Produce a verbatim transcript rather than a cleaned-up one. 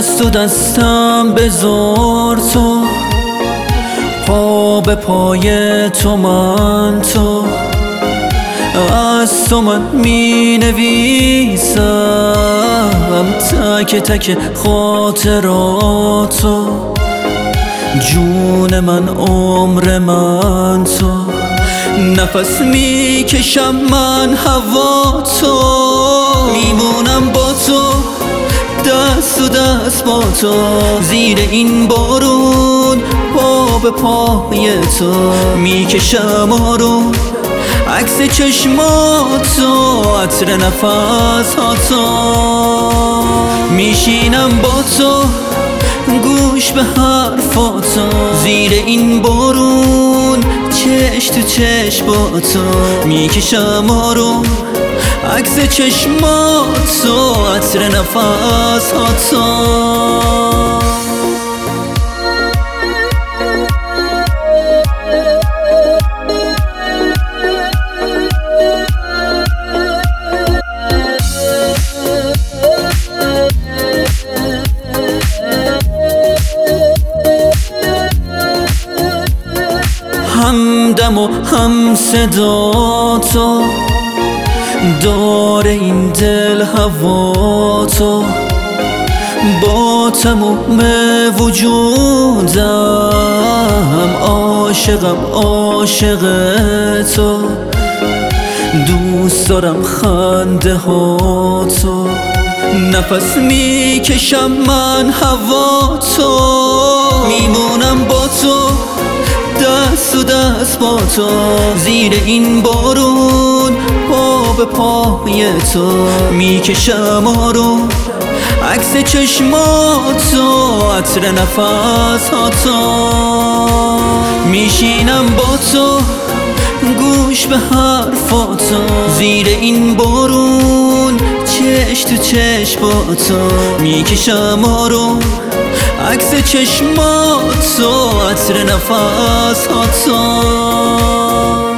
دست و دستم بذار تو، پا به پای تو من تو، از تو من می نویسم تک تک خاطراتو. جون من عمر من تو، نفس می کشم من هوا تو، میمونم با تو دست و دست با تو، زیر این بارون پا به پای تو، میکشم آروم عکس چشماتو، عطر نفس هاتو، میشینم با تو گوش به حرفاتو، زیر این بارون چش تو چش با تو، میکشم آروم عکس چشماتو، عطر نفس هاتو. همدم و هم صدا تو، داره این دل هوا تو، با تموم وجودم عاشقم عاشق تو، دوست دارم خنده ها تو، نفس میکشم من هوا تو، میمونم با تو دست و دست با تو، زیر این بارون پا به پای تو، میکشم آروم عکس چشماتو، عطر نفس هاتو، میشینم با تو گوش به حرفاتو، زیر این بارون چش تو چش با تو، میکشم آروم عکس چشماتو، عطر نفس هاتو.